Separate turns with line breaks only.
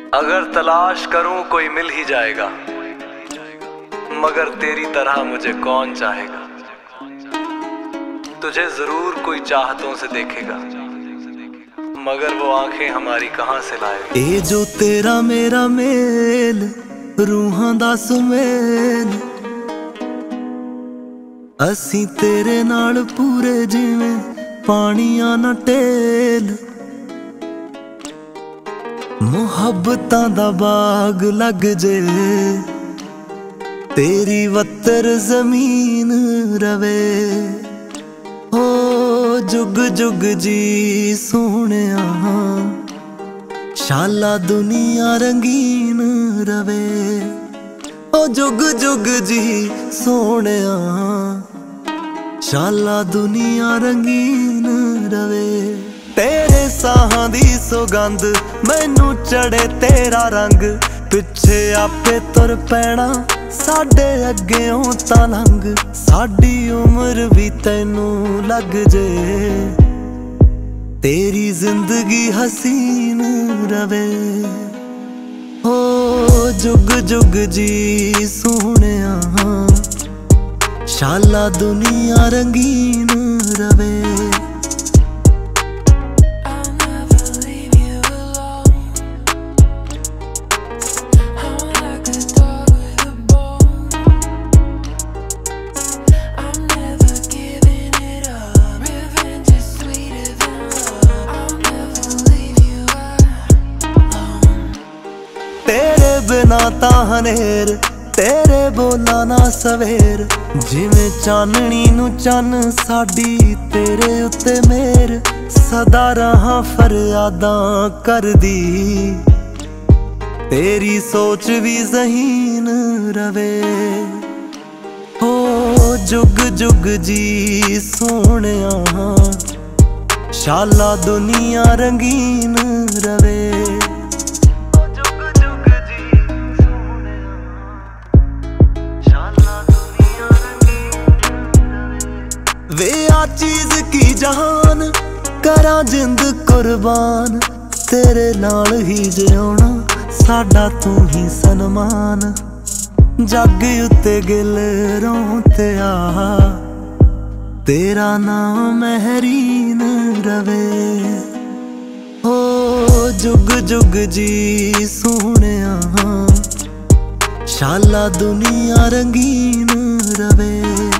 अगर तलाश करूं कोई मिल ही जाएगा, मगर तेरी तरह मुझे कौन चाहेगा। तुझे जरूर कोई चाहतों से देखेगा, मगर वो आंखें हमारी कहां से लाएगा।
ए जो तेरा मेरा मेल रूहां दा सुमेल, असी तेरे नाल पूरे जिवें पानियां ना टेल। मुहब्बतां दा बाग लग जे, तेरी वत्तर जमीन रवे। हो जुग जुग जी सोहणिया, शाला दुनिया रंगीन रवे। ओ जुग जुग जी सोहणिया, शाला दुनिया रंगीन रवे। तेरे साहां दी सुगंध मैनू चढ़े तेरा रंग, पिछे आपे तुर पैना साडे अग्गेओं तां लंघ। साडी उम्र भी तैनू लग जे, तेरी जिंदगी हसीन रवे। हो जुग जुग जी सोहणिया, शाला दुनिया रंगीन रवे। तेरे बिना तां हनेर, तेरे बोला ना सवेर। जिवें चाननी नू चन्न साडी तेरे उत्ते मेर। सदा रहां फरियादां करदी, तेरी सोच भी ज़हीन रवे। हो जुग जुग जी सोहणिया, शाला दुनिया रंगीन रवे। वे आ चीज की जहान, करा जिंद कुर्बान। तेरे नाल ही जिउणा साडा तू ही सनमान। जग उत्ते गिल रोंते आ, तेरा नाम महरीन रवे। हो जुग जुग जी सोहणिया, शाला दुनिया रंगीन रवे।